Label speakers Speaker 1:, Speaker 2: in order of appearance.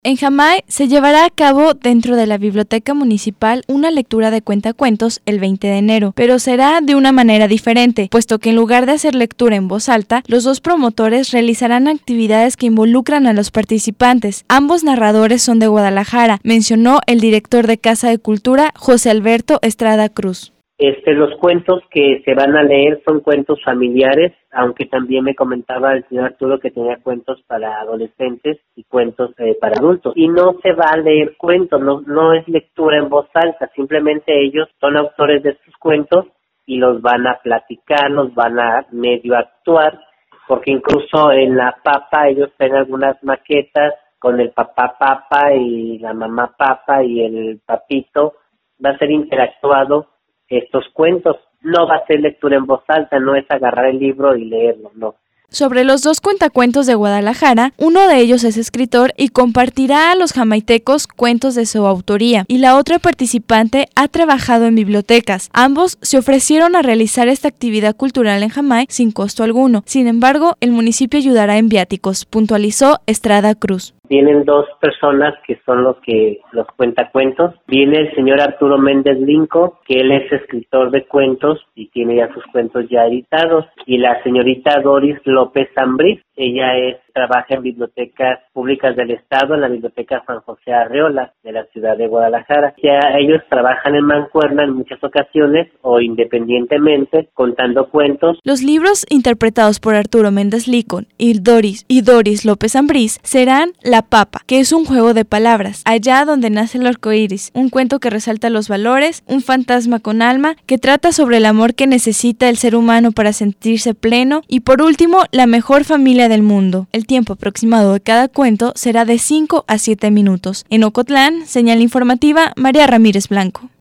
Speaker 1: En Jamay se llevará a cabo dentro de la Biblioteca Municipal una lectura de cuentacuentos el 20 de enero, pero será de una manera diferente, puesto que en lugar de hacer lectura en voz alta, los dos promotores realizarán actividades que involucran a los participantes. Ambos narradores son de Guadalajara, mencionó el director de Casa de Cultura, José Alberto Estrada Cruz.
Speaker 2: Los cuentos que se van a leer son cuentos familiares, aunque también me comentaba el señor Arturo que tenía cuentos para adolescentes y cuentos para adultos. Y no se va a leer cuentos, no es lectura en voz alta, simplemente ellos son autores de sus cuentos y los van a platicar, los van a medio actuar, porque incluso en la papa ellos tienen algunas maquetas con el papá papa y la mamá papa y el papito, va a ser interactuado. Estos cuentos no va a ser lectura en voz alta, no es agarrar el libro y leerlo, no.
Speaker 1: Sobre los dos cuentacuentos de Guadalajara, uno de ellos es escritor y compartirá a los jamaitecos cuentos de su autoría, y la otra participante ha trabajado en bibliotecas. Ambos se ofrecieron a realizar esta actividad cultural en Jamay sin costo alguno. Sin embargo, el municipio ayudará en viáticos, puntualizó Estrada Cruz.
Speaker 2: Vienen dos personas que son los cuentacuentos. Viene el señor Arturo Méndez Linco, que él es escritor de cuentos y tiene ya sus cuentos ya editados. Y la señorita Doris López Zambriz, ella trabaja en bibliotecas públicas del Estado, en la Biblioteca San José Arreola de la ciudad de Guadalajara. Ya ellos trabajan en mancuerna en muchas ocasiones o independientemente contando cuentos.
Speaker 1: Los libros interpretados por Arturo Méndez Lincoln y Doris López Zambriz serán La Papa, que es un juego de palabras, Allá donde nace el arco iris, un cuento que resalta los valores, Un fantasma con alma, que trata sobre el amor que necesita el ser humano para sentirse pleno, y por último, La mejor familia del mundo. El tiempo aproximado de cada cuento será de 5 a 7 minutos. En Ocotlán, señal informativa, María Ramírez Blanco.